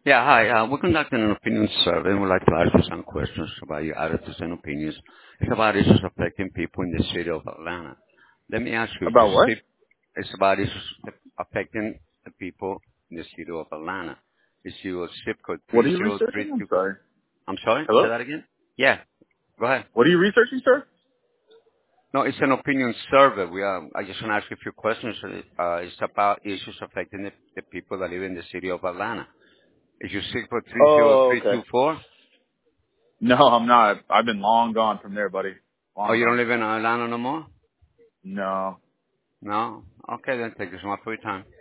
Yeah, hi. We're conducting an opinion survey and we'd like to ask you some questions about your attitudes and opinions. It's about issues affecting people in the city of Atlanta. Let me ask you, About what? it's about issues affecting the people in the city of Atlanta. Is your zip code What are you researching? I'm 30324? sorry. I'm sorry? Say Hello? that again? Yeah, go ahead. What are you researching, sir? No, it's an opinion survey. I just want to ask you a few questions. It's about issues affecting the people that live in the city of Atlanta. Is your zip code Oh, okay. 30324? No, I'm not. I've been long gone from there, buddy. Oh, Long you don't gone. live in Atlanta no more? No. No? Okay, then thank you so much for your time.